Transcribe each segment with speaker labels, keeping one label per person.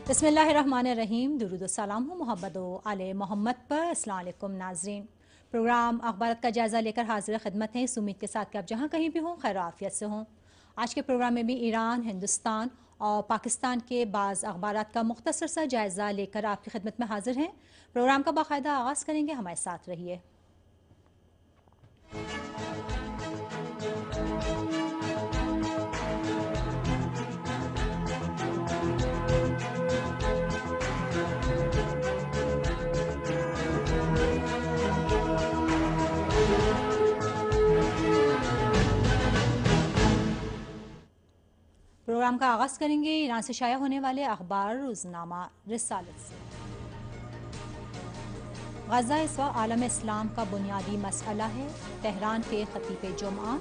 Speaker 1: بسم اللہ الرحمن الرحیم، درود و سلام ہو محمد و آل محمد پر۔ السلام علیکم ناظرین، پروگرام اخبارات کا جائزہ لے کر حاضر خدمت ہیں، اس امید کے ساتھ کہ آپ جہاں کہیں بھی ہوں خیر و عافیت سے ہوں۔ آج کے پروگرام میں بھی ایران، ہندوستان اور پاکستان کے بعض اخبارات کا مختصر سا جائزہ لے کر آپ کی خدمت میں حاضر ہیں۔ پروگرام کا باقاعدہ آغاز کریں گے، ہمارے ساتھ رہیے۔ پروگرام کا آغاز کریں گے ایران سے شائع ہونے والے اخبار روزنامہ رسالت سے۔ غزہ اس وقت عالم اسلام کا بنیادی مسئلہ ہے، تہران کے خطیب جمعہ۔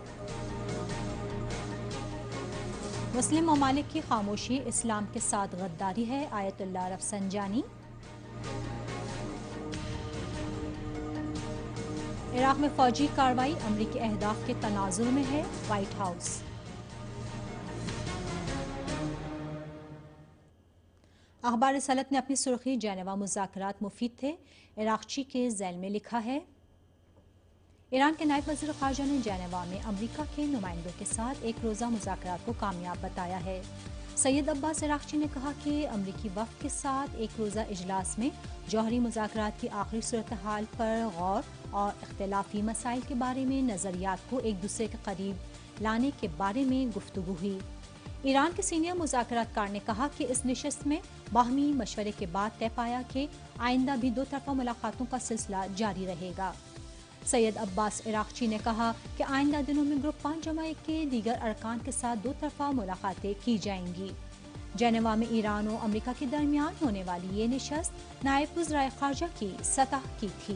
Speaker 1: مسلم ممالک کی خاموشی اسلام کے ساتھ غداری ہے، آیت اللہ رفسنجانی۔ عراق میں فوجی کارروائی امریکی اہداف کے تناظر میں ہے، وائٹ ہاؤس۔ اخبار رسالت نے اپنی سرخی جنیوا مذاکرات مفید تھے، عراقچی کے ذیل میں لکھا ہے۔ ایران کے نائب وزیر خارجہ نے جنیوا میں امریکہ کے نمائندوں کے ساتھ ایک روزہ مذاکرات کو کامیاب بتایا ہے۔ سید عباس عراقچی نے کہا کہ امریکی وفد کے ساتھ ایک روزہ اجلاس میں جوہری مذاکرات کی آخری صورتحال پر غور اور اختلافی مسائل کے بارے میں نظریات کو ایک دوسرے کے قریب لانے کے بارے میں گفتگو ہوئی۔ ایران کے سینئر مذاکرات کار نے کہا کہ اس نشست میں باہمی مشورے کے بعد طے پایا کہ آئندہ بھی دو طرفہ ملاقاتوں کا سلسلہ جاری رہے گا۔ سید عباس عراقچی نے کہا کہ آئندہ دنوں میں گروپ 5 جماعت کے دیگر ارکان کے ساتھ دو طرفہ ملاقاتیں کی جائیں گی۔ جنیوا میں ایران و امریکہ کے درمیان ہونے والی یہ نشست نائب وزرائے خارجہ کی سطح کی تھی۔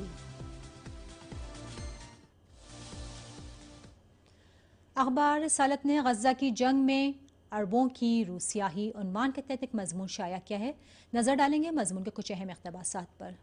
Speaker 1: اخبار رسالت نے غزہ کی جنگ میں اربوں کی روسیاہی عنوان کے تحت ایک مضمون شائع کیا ہے، نظر ڈالیں گے مضمون کے کچھ اہم اقتباسات پر۔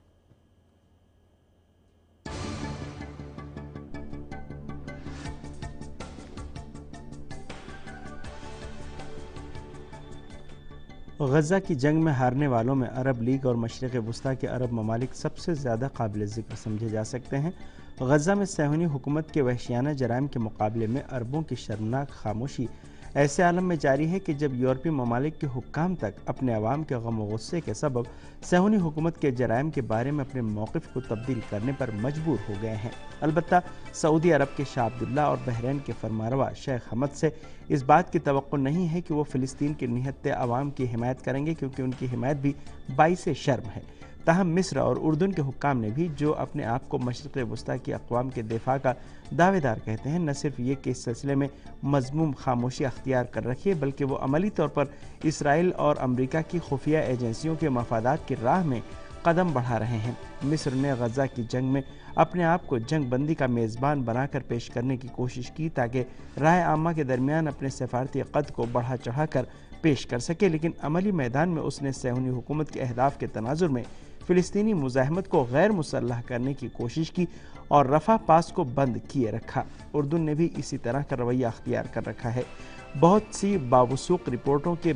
Speaker 2: غزہ کی جنگ میں ہارنے والوں میں عرب لیگ اور مشرق وسطیٰ کے عرب ممالک سب سے زیادہ قابل ذکر سمجھے جا سکتے ہیں۔ غزہ میں صہیونی حکومت کے وحشیانہ جرائم کے مقابلے میں عربوں کی شرمناک خاموشی ایسے عالم میں جاری ہے کہ جب یورپی ممالک کے حکام تک اپنے عوام کے غم و غصے کے سبب صہیونی حکومت کے جرائم کے بارے میں اپنے موقف کو تبدیل کرنے پر مجبور ہو گئے ہیں۔ البتہ سعودی عرب کے شاہ عبداللہ اور بحرین کے فرمانروا شیخ حمد سے اس بات کی توقع نہیں ہے کہ وہ فلسطین کے نہتے عوام کی حمایت کریں گے، کیونکہ ان کی حمایت بھی باعث شرم ہے۔ تاہم مصر اور اردن کے حکام نے بھی، جو اپنے آپ کو مشرق وسطیٰ کی اقوام کے دفاع کا دعوے دار کہتے ہیں، نہ صرف یہ کہ اس سلسلے میں مذموم خاموشی اختیار کر رکھی ہے، بلکہ وہ عملی طور پر اسرائیل اور امریکہ کی خفیہ ایجنسیوں کے مفادات کی راہ میں قدم بڑھا رہے ہیں۔ مصر نے غزہ کی جنگ میں اپنے آپ کو جنگ بندی کا میزبان بنا کر پیش کرنے کی کوشش کی تاکہ رائے عامہ کے درمیان اپنے سفارتی قد کو بڑھا چڑھا کر پیش کر سکے، لیکن عملی میدان میں اس نے صہیونی حکومت کے اہداف کے تناظر میں فلسطینی مزاحمت کو غیر مسلح کرنے کی کوشش کی اور رفح پاس کو بند کیے رکھا۔ اردن نے بھی اسی طرح کا رویہ اختیار کر رکھا ہے۔ بہت سی باوثوق رپورٹوں کے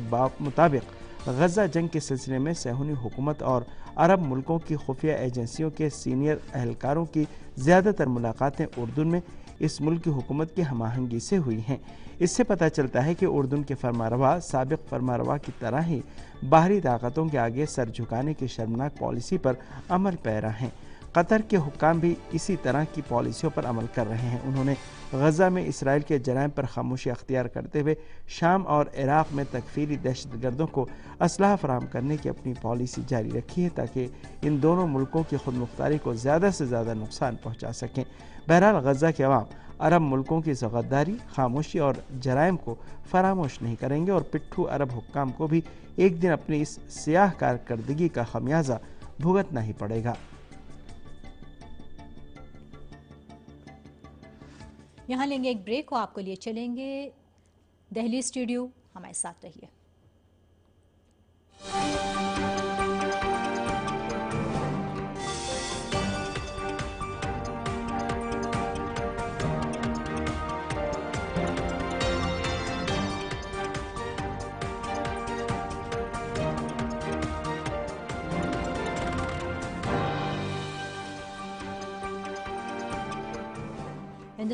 Speaker 2: مطابق غزہ جنگ کے سلسلے میں صہیونی حکومت اور عرب ملکوں کی خفیہ ایجنسیوں کے سینئر اہلکاروں کی زیادہ تر ملاقاتیں اردن میں اس ملک کی حکومت کی ہم آہنگی سے ہوئی ہیں۔ اس سے پتہ چلتا ہے کہ اردن کے فرمانروا سابق فرمانروا کی طرح ہی باہری طاقتوں کے آگے سر جھکانے کی شرمناک پالیسی پر عمل پیرا ہیں۔ قطر کے حکام بھی اسی طرح کی پالیسیوں پر عمل کر رہے ہیں۔ انہوں نے غزہ میں اسرائیل کے جرائم پر خاموشی اختیار کرتے ہوئے شام اور عراق میں تکفیری دہشت گردوں کو اسلحہ فراہم کرنے کی اپنی پالیسی جاری رکھی ہے تاکہ ان دونوں ملکوں کی خود مختاری کو زیادہ سے زیادہ نقصان پہنچا سکیں۔ بہرحال غزہ کے عوام عرب ملکوں کی غداری، خاموشی اور جرائم کو فراموش نہیں کریں گے اور پٹھو عرب حکام کو بھی ایک دن اپنی اس سیاہ کارکردگی کا خمیازہ بھگتنا ہی پڑے گا۔
Speaker 1: یہاں لیں گے ایک بریک اور آپ کو لیے چلیں گے دہلی اسٹوڈیو، ہمارے ساتھ رہیے۔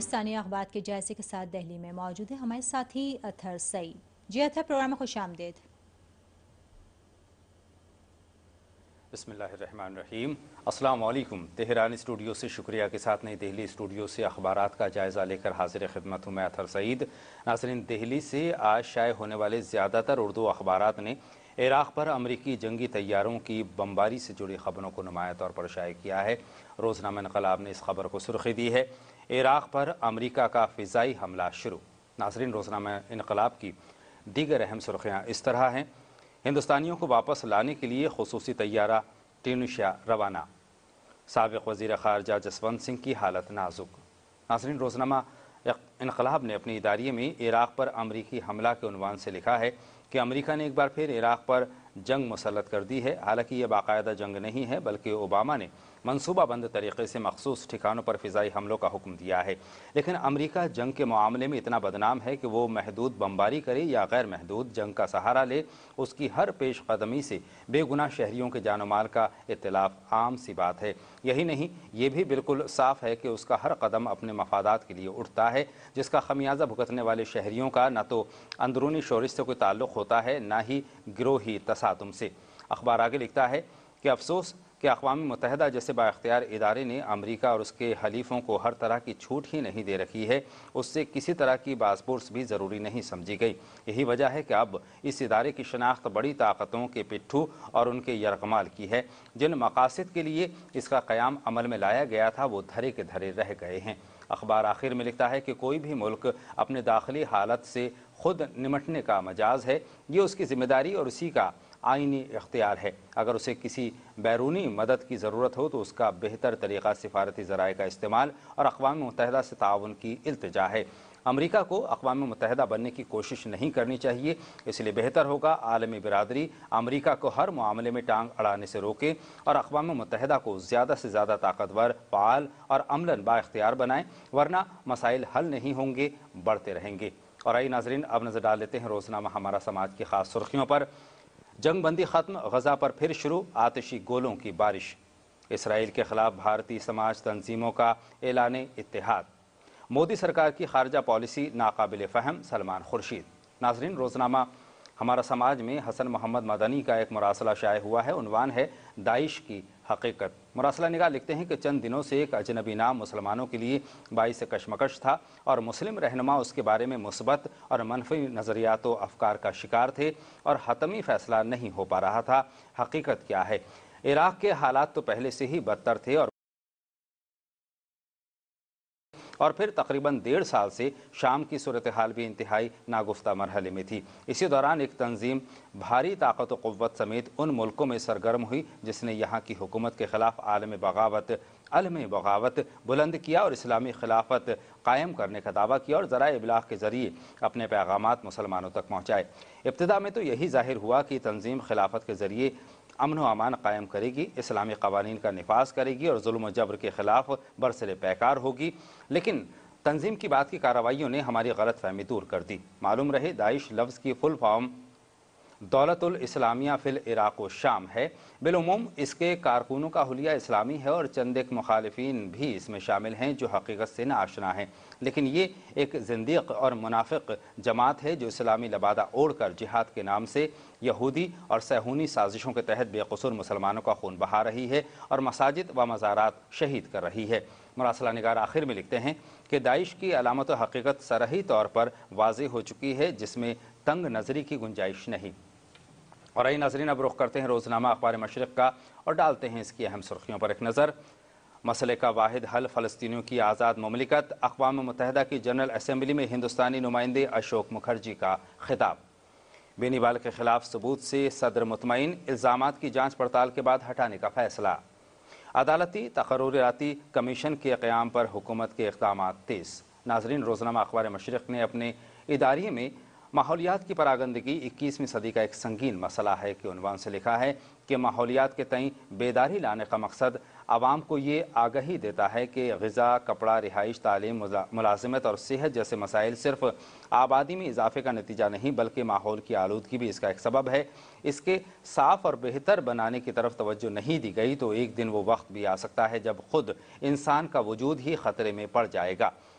Speaker 1: ہندوستانی اخبار کے جائزے کے ساتھ دہلی میں موجود ہے ہمارے ساتھی اطہر سعید۔ جی اطہر، پروگرام میں خوش آمدید۔
Speaker 3: بسم اللہ الرحمن الرحیم۔ السلام علیکم۔ تہران اسٹوڈیو سے شکریہ کے ساتھ نئی دہلی اسٹوڈیو سے اخبارات کا جائزہ لے کر حاضر خدمت ہوں میں اطہر سعید۔ ناظرین، دہلی سے آج شائع ہونے والے زیادہ تر اردو اخبارات نے عراق پر امریکی جنگی طیاروں کی بمباری سے جڑی خبروں کو نمایاں طور پر شائع کیا ہے۔ روزنامہ انقلاب نے اس خبر کو سرخی دی ہے، عراق پر امریکہ کا فضائی حملہ شروع۔ ناظرین، روزنامہ انقلاب کی دیگر اہم سرخیاں اس طرح ہیں: ہندوستانیوں کو واپس لانے کے لیے خصوصی طیارہ ٹیونشیا روانہ، سابق وزیر خارجہ جسونت سنگھ کی حالت نازک۔ ناظرین، روزنامہ انقلاب نے اپنی اداریے میں عراق پر امریکی حملہ کے عنوان سے لکھا ہے کہ امریکہ نے ایک بار پھر عراق پر جنگ مسلط کر دی ہے۔ حالانکہ یہ باقاعدہ جنگ نہیں ہے، بلکہ اوباما نے منصوبہ بند طریقے سے مخصوص ٹھکانوں پر فضائی حملوں کا حکم دیا ہے۔ لیکن امریکہ جنگ کے معاملے میں اتنا بدنام ہے کہ وہ محدود بمباری کرے یا غیر محدود جنگ کا سہارا لے، اس کی ہر پیش قدمی سے بے گناہ شہریوں کے جان و مال کا اتلاف عام سی بات ہے۔ یہی نہیں، یہ بھی بالکل صاف ہے کہ اس کا ہر قدم اپنے مفادات کے لیے اٹھتا ہے، جس کا خمیازہ بھگتنے والے شہریوں کا نہ تو اندرونی شورش سے کوئی تعلق ہوتا ہے، نہ ہی گروہی تصادم سے۔ اخبار آگے لکھتا ہے کہ افسوس کہ اقوام متحدہ جیسے بااختیار ادارے نے امریکہ اور اس کے حلیفوں کو ہر طرح کی چھوٹ ہی نہیں دے رکھی ہے، اس سے کسی طرح کی بازپرس بھی ضروری نہیں سمجھی گئی۔ یہی وجہ ہے کہ اب اس ادارے کی شناخت بڑی طاقتوں کے پٹھو اور ان کے یرغمال کی ہے۔ جن مقاصد کے لیے اس کا قیام عمل میں لایا گیا تھا وہ دھرے کے دھرے رہ گئے ہیں۔ اخبار آخر میں لکھتا ہے کہ کوئی بھی ملک اپنے داخلی حالت سے خود نمٹنے کا مجاز ہے، یہ اس کی ذمہ داری اور اسی کا آئینی اختیار ہے۔ اگر اسے کسی بیرونی مدد کی ضرورت ہو تو اس کا بہتر طریقہ سفارتی ذرائع کا استعمال اور اقوام متحدہ سے تعاون کی التجا ہے۔ امریکہ کو اقوام متحدہ بننے کی کوشش نہیں کرنی چاہیے، اس لیے بہتر ہوگا عالمی برادری امریکہ کو ہر معاملے میں ٹانگ اڑانے سے روکے اور اقوام متحدہ کو زیادہ سے زیادہ طاقتور، فعال اور عملاً بااختیار بنائیں، ورنہ مسائل حل نہیں ہوں گے، بڑھتے رہیں گے۔ اور آئیے ناظرین، اب نظر ڈال لیتے ہیں روزنامہ ہمارا سماج کی خاص سرخیوں پر۔ جنگ بندی ختم، غزہ پر پھر شروع آتشی گولوں کی بارش۔ اسرائیل کے خلاف بھارتی سماج تنظیموں کا اعلان اتحاد۔ مودی سرکار کی خارجہ پالیسی ناقابل فہم، سلمان خورشید۔ ناظرین، روزنامہ ہمارا سماج میں حسن محمد مدنی کا ایک مراسلہ شائع ہوا ہے، عنوان ہے داعش کی حقیقت۔ مراسلہ نگار لکھتے ہیں کہ چند دنوں سے ایک اجنبی نام مسلمانوں کے لیے باعث کشمکش تھا اور مسلم رہنما اس کے بارے میں مثبت اور منفی نظریات و افکار کا شکار تھے اور حتمی فیصلہ نہیں ہو پا رہا تھا۔ حقیقت کیا ہے؟ عراق کے حالات تو پہلے سے ہی بدتر تھے اور پھر تقریباً 1.5 سال سے شام کی صورتحال بھی انتہائی ناگفتہ مرحلے میں تھی۔ اسی دوران ایک تنظیم بھاری طاقت و قوت سمیت ان ملکوں میں سرگرم ہوئی جس نے یہاں کی حکومت کے خلاف علم بغاوت بلند کیا اور اسلامی خلافت قائم کرنے کا دعویٰ کیا اور ذرائع ابلاغ کے ذریعے اپنے پیغامات مسلمانوں تک پہنچائے۔ ابتدا میں تو یہی ظاہر ہوا کہ تنظیم خلافت کے ذریعے امن و امان قائم کرے گی، اسلامی قوانین کا نفاذ کرے گی اور ظلم و جبر کے خلاف برسر پیکار ہوگی، لیکن تنظیم کی بعد کی کارروائیوں نے ہماری غلط فہمی دور کر دی۔ معلوم رہے داعش لفظ کی فل فارم دولت الاسلامیہ فی العراق و شام ہے۔ بالعموم اس کے کارکنوں کا حلیہ اسلامی ہے اور چند ایک مخالفین بھی اس میں شامل ہیں جو حقیقت سے ناآشنا ہیں، لیکن یہ ایک زندیق اور منافق جماعت ہے جو اسلامی لبادہ اوڑھ کر جہاد کے نام سے یہودی اور صہیونی سازشوں کے تحت بے قصور مسلمانوں کا خون بہا رہی ہے اور مساجد و مزارات شہید کر رہی ہے۔ مراسلہ نگار آخر میں لکھتے ہیں کہ داعش کی علامت و حقیقت صریح طور پر واضح ہو چکی ہے، جس میں تنگ نظری کی گنجائش نہیں۔ اور آئیے ناظرین، اب رخ کرتے ہیں روزنامہ اخبار مشرق کا اور ڈالتے ہیں اس کی اہم سرخیوں پر ایک نظر۔ مسئلے کا واحد حل فلسطینیوں کی آزاد مملکت، اقوام متحدہ کی جنرل اسمبلی میں ہندوستانی نمائندے اشوک مکھرجی کا خطاب۔ بینی بال کے خلاف ثبوت سے صدر مطمئن، الزامات کی جانچ پڑتال کے بعد ہٹانے کا فیصلہ۔ عدالتی تقرراتی کمیشن کے قیام پر حکومت کے اقدامات تیز۔ ناظرین، روزنامہ اخبار مشرق نے اپنے اداریے میں ماحولیات کی پراگندگی 21ویں صدی کا ایک سنگین مسئلہ ہے کے عنوان سے لکھا ہے کہ ماحولیات کے تئیں بیداری لانے کا مقصد عوام کو یہ آگہی دیتا ہے کہ غذا، کپڑا، رہائش، تعلیم، ملازمت اور صحت جیسے مسائل صرف آبادی میں اضافے کا نتیجہ نہیں بلکہ ماحول کی آلودگی بھی اس کا ایک سبب ہے۔ اس کے صاف اور بہتر بنانے کی طرف توجہ نہیں دی گئی تو ایک دن وہ وقت بھی آ سکتا ہے جب خود انسان کا وجود ہی خطرے میں پڑ جائے گا۔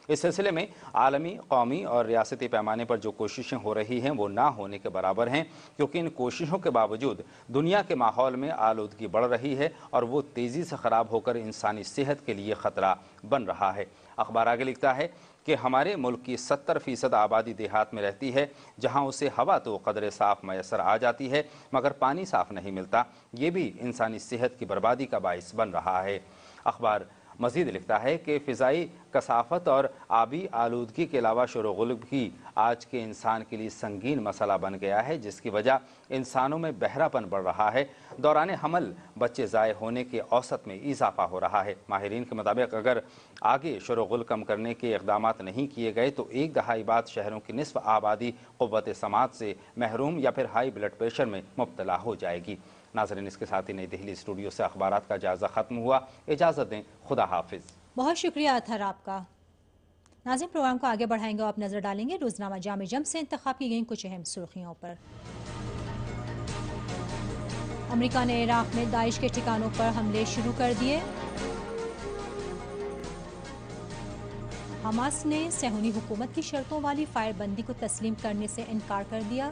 Speaker 3: इस सिलसिले में आलमी, कौमी और रियासती पैमाने पर जो कोशिशें हो रही हैं वो ना होने के बराबर हैं, क्योंकि इन कोशिशों के बावजूद दुनिया के माहौल में आलूदगी बढ़ रही है और वो तेज़ी से ख़राब होकर इंसानी सेहत के लिए ख़तरा बन रहा है। अखबार आगे लिखता है कि हमारे मुल्क की 70% आबादी देहात में रहती है, जहां उसे हवा तो कदरे साफ़ मैसर आ जाती है मगर पानी साफ़ नहीं मिलता। ये भी इंसानी सेहत की बर्बादी का बाइस बन रहा है। अखबार मज़ीद लिखता है कि फ़िज़ाई कसाफ़त और आबी आलूदगी के अलावा शोर-ओ-गुल भी आज के इंसान के लिए संगीन मसला बन गया है, जिसकी वजह इंसानों में बहरापन बढ़ रहा है। दौरान हमल बच्चे ज़ाये होने के औसत में इजाफा हो रहा है। माहिरीन के मुताबिक अगर आगे शोर-ओ-गुल कम करने के इक़दामात नहीं किए गए तो एक दहाई बाद शहरों की निस्फ आबादी क़ुव्वत समात से महरूम या फिर हाई ब्लड प्रेशर में मुब्तला हो जाएगी। नाज़रीन, इसके साथ ही नई दिल्ली स्टूडियो से अखबारात का जायज़ा ख़त्म हुआ। इजाज़त दें, खुदा हाफिज़।
Speaker 1: बहुत शुक्रिया अतहर आपका। नाज़रीन, प्रोग्राम को आगे बढ़ाएंगे और आप नजर डालेंगे रोजनामा जामे जम से इंतखाब की गई कुछ अहम सुर्खियों पर। अमेरिका ने इराक में दाइश के ठिकानों पर हमले शुरू कर दिए। हमास ने सहूनी हुकूमत की शर्तों वाली फायरबंदी को तस्लीम करने से इनकार कर दिया।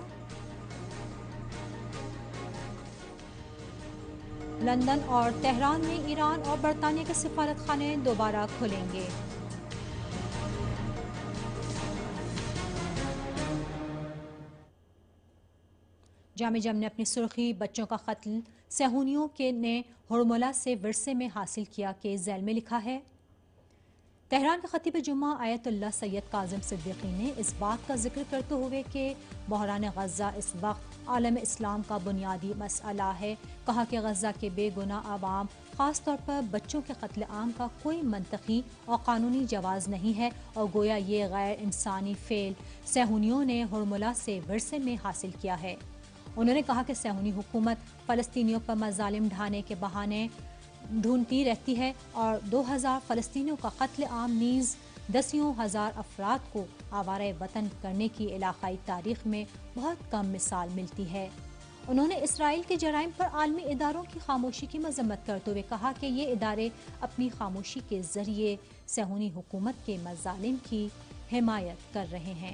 Speaker 1: लंदन और तेहरान में ईरान और बरतानिया के सिफारत खाने दोबारा खुलेंगे। जामे जम ने अपनी सुर्खी बच्चों का कत्ल सहूनियों के ने हुरमुला से विरसे में हासिल किया के झैल में लिखा है। तेहरान के खतीब जुम्मा आयतुल्लाह सैयद काजिम सिद्दीकी ने इस बात का जिक्र करते हुए कि बहरान गज़ा इस वक्त आलम इस्लाम का बुनियादी मसला है, कहा कि गज़ा के बेगुनाह आवाम ख़ास तौर पर बच्चों के कत्ल आम का कोई मंतकी और कानूनी जवाज़ नहीं है और गोया ये गैर इंसानी फ़ेल सहूनियों ने हुरमुला से विरसे में हासिल किया है। उन्होंने कहा कि सहूनी हुकूमत फ़लस्तीनियों पर मज़ालिम ढाने के बहाने ढूंढती रहती है और 2000 फ़लस्तीनियों का कत्ल आम नीज़ दसियों हज़ार अफराद को आवारे वतन करने की इलाक़ाई तारीख़ में बहुत कम मिसाल मिलती है। उन्होंने इसराइल के जराइम पर आलमी इदारों की खामोशी की मज़म्मत करते हुए कहा कि ये इदारे अपनी खामोशी के ज़रिए सहूनी हुकूमत के मज़ालिम की हिमायत कर रहे हैं।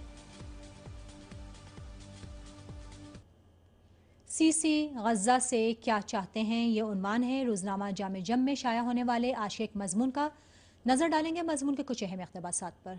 Speaker 1: सीसी गज़ा से क्या चाहते हैं, ये उन्वान है रोजनामा जामे जम में शाया होने वाले आज के एक मजमून का। नजर डालेंगे मजमून के कुछ अहम इक़्तिबासात पर।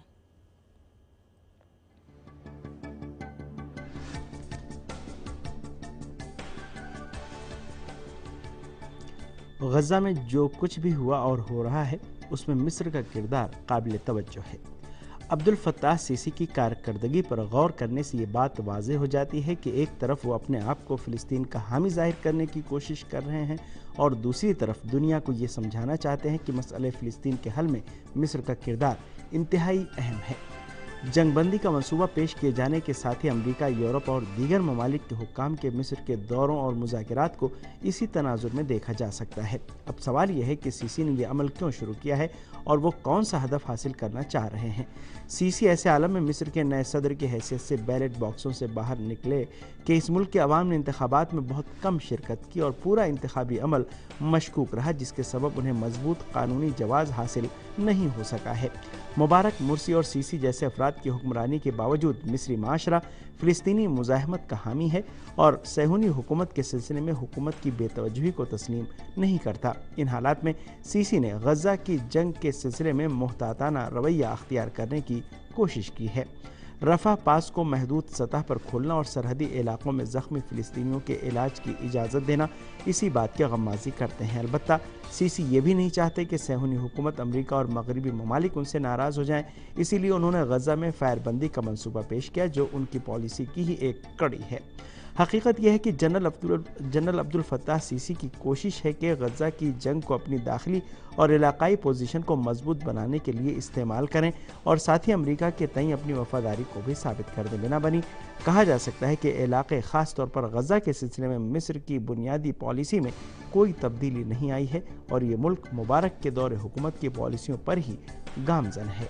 Speaker 2: गज़ा में जो कुछ भी हुआ और हो रहा है उसमें मिस्र का किरदार काबिल तवज्जो है। अब्दुल फत्ताह सीसी की कारकर्दगी पर गौर करने से ये बात वाज़ेह हो जाती है कि एक तरफ वो अपने आप को फ़िलिस्तीन का हामी ज़ाहिर करने की कोशिश कर रहे हैं और दूसरी तरफ दुनिया को ये समझाना चाहते हैं कि मसले फ़िलिस्तीन के हल में मिस्र का किरदार इंतहाई अहम है। जंगबंदी का मंसूबा पेश किए जाने के साथ ही अमेरिका, यूरोप और दीगर ममालिक के हुक्काम के मिस्र के दौरों और मुज़ाकरात को इसी तनाजुर में देखा जा सकता है। अब सवाल यह है कि सीसी ने यह अमल क्यों शुरू किया है और वो कौन सा हदफ हासिल करना चाह रहे हैं। सीसी ऐसे आलम में मिस्र के नए सदर की हैसियत से बैलेट बॉक्सों से बाहर निकले कि इस मुल्क के अवाम ने इंतखाबात में बहुत कम शिरकत की और पूरा इंतखाबी अमल मशकूक रहा, जिसके सबब उन्हें मजबूत कानूनी जवाज़ हासिल नहीं हो सका है। मुबारक, मुर्सी और सीसी जैसे अफराद की हुक्मरानी के बावजूद मिस्री माशरा फ़िलिस्तीनी मुज़ाहमत का हामी है और सहूनी हुकूमत के सिलसिले में हुकूमत की बेतवज्जही को तस्लीम नहीं करता। इन हालात में सीसी ने गज़ा की जंग के सिलसिले में मुहताताना रवैया अख्तियार करने की कोशिश की है। रफ़ा पास को महदूद सतह पर खोलना और सरहदी इलाकों में ज़ख्मी फ़िलिस्तीनियों के इलाज की इजाज़त देना इसी बात की गम्माज़ी करते हैं। अलबत्ता सीसी ये भी नहीं चाहते कि सहूनी हुकूमत अमेरिका और मगरबी ममालिक उनसे नाराज़ हो जाएं, इसीलिए उन्होंने गज़ा में फायरबंदी का मंसूबा पेश किया, जो उनकी पॉलिसी की ही एक कड़ी है। हकीकत यह है कि जनरल अब्दुल फत्ताह सीसी की कोशिश है कि गज़ा की जंग को अपनी दाखिली और इलाकाई पोजीशन को मजबूत बनाने के लिए इस्तेमाल करें और साथ ही अमेरिका के तई अपनी वफादारी को भी साबित कर दें। बिना बनी कहा जा सकता है कि इलाके ख़ास तौर पर गज़ा के सिलसिले में मिस्र की बुनियादी पॉलिसी में कोई तब्दीली नहीं आई है और ये मुल्क मुबारक के दौर हुकूमत की पॉलिसियों पर ही गामजन है।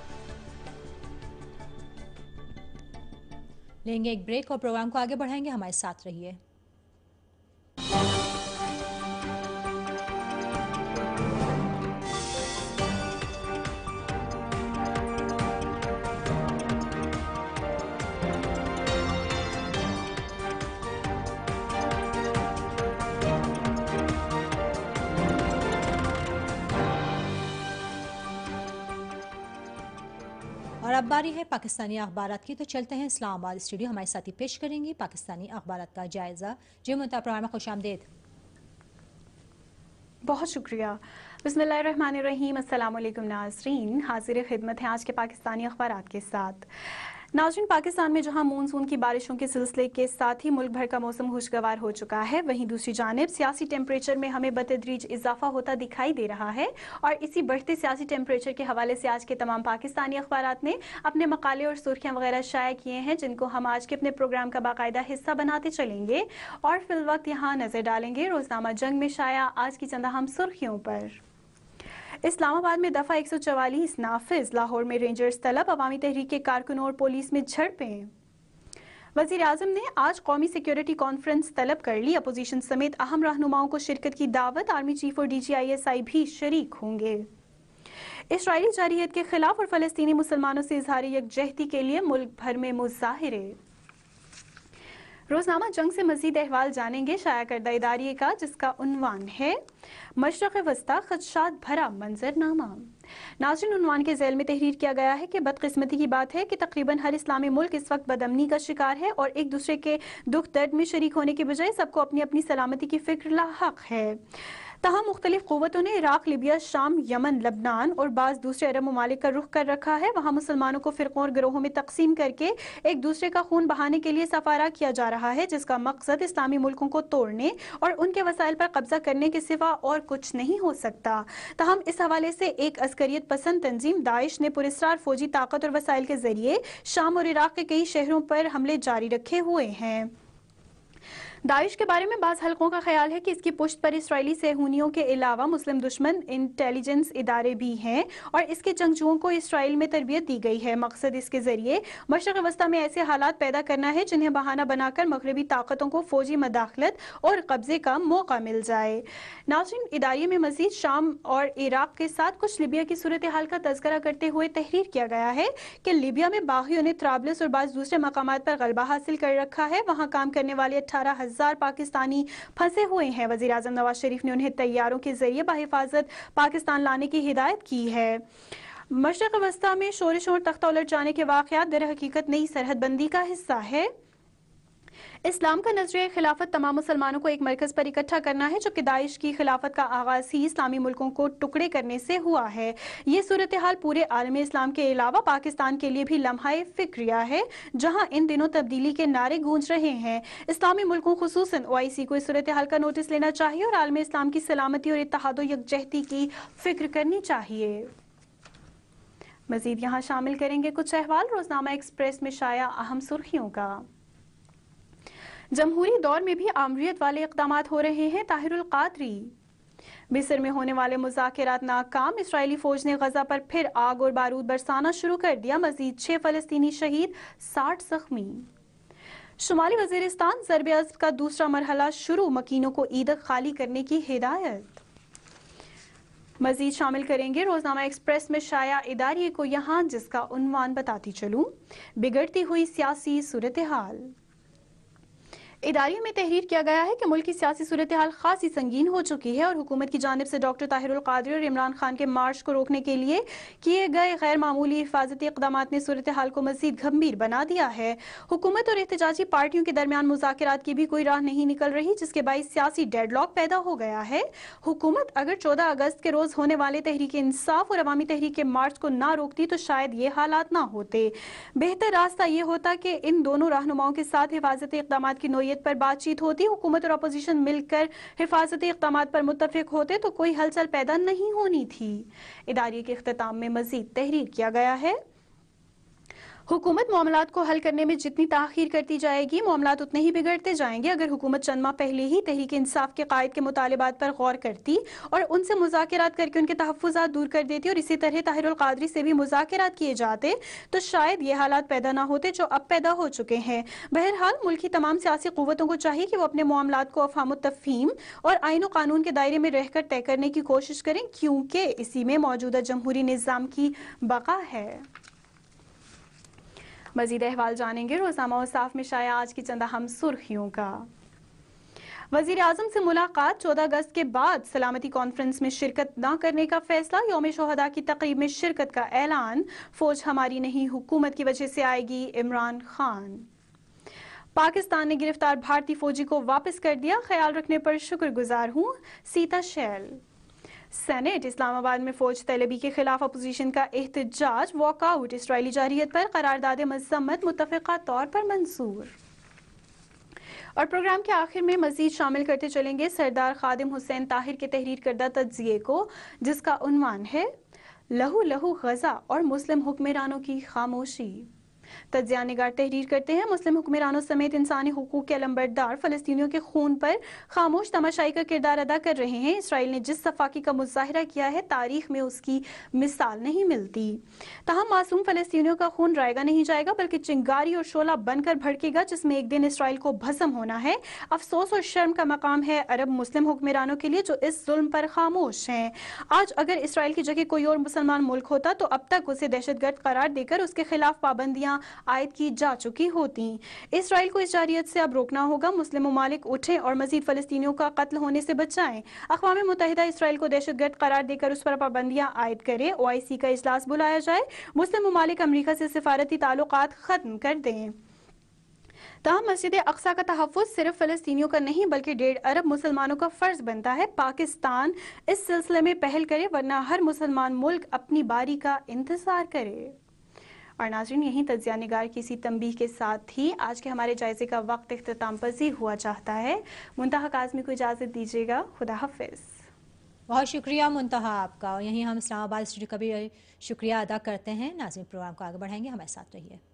Speaker 1: लेंगे एक ब्रेक और प्रोग्राम को आगे बढ़ाएंगे, हमारे साथ रहिए। और अब बारी है पाकिस्तानी अखबारात की, तो चलते हैं इस्लामाबाद स्टूडियो। हमारे साथी पेश करेंगी पाकिस्तानी अखबारात का जायजा। जी मुंता प्रोग्राम में खुशामदीद।
Speaker 4: बहुत शुक्रिया। बिस्मिल्लाहिर्रहमानिर्रहीम। अस्सलाम वालेकुम नाज़रीन, हाजिर खिदमत है आज के पाकिस्तानी अखबारात के साथ। नाज़रीन, पाकिस्तान में जहां मानसून की बारिशों के सिलसिले के साथ ही मुल्क भर का मौसम खुशगवार हो चुका है, वहीं दूसरी जानिब सियासी टेम्परेचर में हमें बतदरीज इजाफा होता दिखाई दे रहा है। और इसी बढ़ते सियासी टेम्परेचर के हवाले से आज के तमाम पाकिस्तानी अखबारात ने अपने मकाले और सुर्खियाँ वगैरह शाया किए हैं, जिनको हम आज के अपने प्रोग्राम का बाकायदा हिस्सा बनाते चलेंगे। और फिल वक्त यहाँ नज़र डालेंगे रोजनामा जंग में शाया आज की चंद अहम सुर्खियों पर। इस्लामाबाद में दफ़ा 144 नाफिज, लाहौर में रेंजर्स तलब, अवामी तहरीक के कारकुनों और पुलिस में झड़पें। वज़ीर आज़म ने आज कौमी सिक्योरिटी कॉन्फ्रेंस तलब कर ली, अपोजिशन समेत अहम रहनुमाओं को शिरकत की दावत, आर्मी चीफ और DGISI भी शरीक होंगे। इस्राइली जारहियत के खिलाफ और फ़लस्तीनी मुसलमानों से इजहार यकजहती के लिए मुल्क भर में मुजाहिरे। रोजनामा जंग से मजीद अहवाल जानेंगे शाया करदा इदारिये का, जिसका उन्वान है मशरक़ वस्ता खदशात भरा मंजरनामा। नाज़रीन, उन्वान के ज़ैल में तहरीर किया गया है कि बदकिस्मती की बात है कि तकरीबन हर इस्लामी मुल्क इस वक्त बदअमनी का शिकार है और एक दूसरे के दुख दर्द में शरीक होने के बजाय सबको अपनी अपनी सलामती की फिक्र लाहक है। तहम मुख्तलिफ क़ुव्वतों ने इराक, लिबिया, शाम, यमन, लबनान और बाज़ दूसरे अरब ममालिक का रुख कर रखा है। वहाँ मुसलमानों को फ़िरक़ों और गिरोहों में तकसीम करके एक दूसरे का खून बहाने के लिए सफ़ारा किया जा रहा है, जिसका मकसद इस्लामी मुल्कों को तोड़ने और उनके वसाइल पर कब्जा करने के सिवा और कुछ नहीं हो सकता। तहम इस हवाले से एक अस्करियत पसंद तंजीम दाइश ने पुरस्रार फौजी ताकत और वसाइल के जरिए शाम और इराक के कई शहरों पर हमले जारी रखे हुए हैं। दाइश के बारे में बाज़ हलकों का ख्याल है कि इसकी पुष्ट पर इसराइली सेहूनियों के अलावा मुस्लिम दुश्मन इंटेलिजेंस इदारे भी हैं और इसके जंगजुओं को इसराइल में तरबियत दी गई है। मकसद इसके जरिए मशरक़ वस्ता में ऐसे हालात पैदा करना है जिन्हें बहाना बनाकर मगरबी ताकतों को फौजी मदाखलत और कब्जे का मौका मिल जाए। नाज़रीन, इदारे में मजीद शाम और इराक के साथ कुछ लिबिया की सूरत हाल का तज़किरा करते हुए तहरीर किया गया है कि लिबिया में बागियों ने त्राबलस और बाज़ दूसरे मकामात पर गलबा हासिल कर रखा है। वहाँ काम करने वाले 18,000 पाकिस्तानी फंसे हुए हैं। वज़ीर आज़म नवाज शरीफ ने उन्हें तैयारों के जरिए बाहिफाजत पाकिस्तान लाने की हिदायत की है। मशरक़ वस्ता में शोरिश और तख्ता उलट जाने के वाक़यात दर हकीकत नई सरहद बंदी का हिस्सा है। इस्लाम का नजरिया खिलाफत तमाम मुसलमानों को एक मरकज पर इकट्ठा करना है, जो कि दाइश की खिलाफत का आगाज ही इस्लामी मुल्कों को टुकड़े करने से हुआ है। ये सूरत हाल पूरे आलम इस्लाम के अलावा पाकिस्तान के लिए भी लम्हाए फिक्रिया है, जहां इन दिनों तब्दीली के नारे गूंज रहे हैं। इस्लामी मुल्कों खुसूसन OIC को इस सूरत हाल का नोटिस लेना चाहिए और आलम इस्लाम की सलामती और इत्तेहाद व यकजहती की फिक्र करनी चाहिए। मजीद यहाँ शामिल करेंगे कुछ अहवाल रोजनामा एक्सप्रेस में शाया अहम सुर्खियों का। जमहूरी दौर में भी आमरीत वाले इक़दामात हो रहे हैं, ताहिरुल क़ादरी। मिस्र में होने वाले मुज़ाकिरात नाकाम, इसराइली फौज ने गजा पर फिर आग और बारूद बरसाना शुरू कर दिया, मजीद 6 फ़लस्तीनी शहीद, 60 ज़ख्मी। शुमाली वज़ीरिस्तान ज़रबे अज़्ब का दूसरा मरहला शुरू, मकीनों को ईदक खाली करने की हिदायत। मजीद शामिल करेंगे रोजनामा एक्सप्रेस में शाया इदारिये को यहाँ, जिसका उन्वान बताती चलूं, बिगड़ती हुई सियासी सूरत हाल। इदारिये में तहरीर किया गया है कि मुल्क की सियासी सूरत हाल खासी संगीन हो चुकी है और हुकूमत की जानिब से डॉक्टर ताहिरुल क़ादरी और इमरान खान के मार्च को रोकने के लिए किए गए गैर मामूली हिफाजती इक़दामात ने सूरत हाल को मजीद गंभीर बना दिया है। हुकूमत और एहतजाजी पार्टियों के दरमियान मुज़ाकिरात की भी कोई राह नहीं निकल रही, जिसके बाइस सियासी डेडलॉक पैदा हो गया है। हुकूमत अगर 14 अगस्त के रोज होने वाले तहरीक इंसाफ और अवामी तहरीक के मार्च को ना रोकती तो शायद ये हालात ना होते। बेहतर रास्ता ये होता कि इन दोनों रहनुमाओं के साथ हिफाजती इक़दामात की नोयत पर बातचीत होती, हुकूमत और अपोजिशन मिलकर हिफाजती इक़दामात पर मुत्तफिक होते तो कोई हलचल पैदा नहीं होनी थी। इदारे के इख्तिताम में मजीद तहरीर किया गया है, हुकूमत मामलात को हल करने में जितनी ताख़ीर करती जाएगी, मामलात उतने ही बिगड़ते जाएंगे। अगर हुकूमत चंद माह पहले ही तहरीक इंसाफ के कायद के मुतालिबात पर गौर करती और उनसे मुज़ाकिरात करके उनके तहफ़्फ़ुज़ात दूर कर देती और इसी तरह ताहिरुल क़ादरी से भी मुज़ाकिरात किए जाते तो शायद ये हालात पैदा ना होते जो अब पैदा हो चुके हैं। बहरहाल मुल्क की तमाम सियासी क़ुव्वतों को चाहिए कि वो अपने मामलात को अफ़हाम तफ़हीम और आईन व कानून के दायरे में रहकर तय करने की कोशिश करें, क्योंकि इसी में मौजूदा जमहूरी निज़ाम की बका है। मजीद अहवाल जानेंगे रोज़नामा औसाफ में शाया आज की चंद अहम सुर्खियों का। वजीर आजम से मुलाकात, 14 अगस्त के बाद सलामती कॉन्फ्रेंस में शिरकत न करने का फैसला, यौम शोहदा की तकरीब में शिरकत का ऐलान, फौज हमारी नहीं हुकूमत की वजह से आएगी, इमरान खान। पाकिस्तान ने गिरफ्तार भारतीय फौजी को वापस कर दिया, ख्याल रखने पर शुक्रगुजार हूँ, सीता शैल। सेनेट, इस्लामाबाद में फौज तलबी के खिलाफ अपोजिशन का एहतजाज, वॉकआउट, इसराइली जारहियत पर करारदाद मज़म्मत मुत्तफ़िक़ा तौर पर मंजूर। और प्रोग्राम के आखिर में मजीद शामिल करते चलेंगे सरदार खादिम हुसैन ताहिर के तहरीर करदा तज्ज़िये को, जिसका उन्वान है लहू लहू गज़ा और मुस्लिम हुक्मरानों की खामोशी। तज्ज़िया निगार तहरीर करते हैं, मुस्लिम हुक्मरानों समेत इंसानी हुकूक के अलंबरदार फ़लस्तीनियों के खून पर खामोश तमाशाई का किरदार अदा कर रहे हैं। इसराइल ने जिस सफाकी का मुजाहिरा किया है, तारीख में उसकी मिसाल नहीं मिलती। तहम मासूम फ़लस्तीनियों का खून रायगा नहीं जाएगा, बल्कि चिंगारी और शोला बनकर भड़केगा, जिसमें एक दिन इसराइल को भस्म होना है। अफसोस और शर्म का मकाम है अरब मुस्लिम हुक्मरानों के लिए, जो इस जुल्म पर खामोश हैं। आज अगर इसराइल की जगह कोई और मुसलमान मुल्क होता तो अब तक उसे दहशतगर्द करार देकर उसके खिलाफ पाबंदियां आयद की जा चुकी होती। इसराइल को इस जारियत से अब रोकना होगा। मुस्लिम ममालिक उठें और मजीद फ़लस्तीनियों का कत्ल होने से बचाएं। अक़वाम मुत्तहिदा इसराइल को दहशतगर्द करार देकर उस पर पाबंदियां आयद करे। OIC का इजलास बुलाया जाए। मुस्लिम ममालिक अमरीका से सिफारती ताल्लुकात ख़त्म कर दें। तमाम मस्जिद अक्सा का तहफ़्फ़ुज़ सिर्फ फ़लस्तीनियों का नहीं, बल्कि 1.5 अरब मुसलमानों का फ़र्ज़ बनता है। पाकिस्तान इस सिलसिले में पहल करे, वरना हर मुसलमान मुल्क अपनी बारी का इंतज़ार करे। और नाज़रीन, यहीं तज्ज़िया निगार की इसी तंबीह के साथ ही आज के हमारे जायज़े का वक्त इख्तिताम पज़ीर हुआ चाहता है। मुंतहा काज़मी को इजाज़त दीजिएगा। खुदा हाफ़िज़।
Speaker 1: बहुत शुक्रिया मुंतहा आपका। और यहीं हम इस्लामाबाद स्टूडियो का भी शुक्रिया अदा करते हैं। नाज़रीन, प्रोग्राम को आगे बढ़ाएंगे, हमारे साथ रहिए।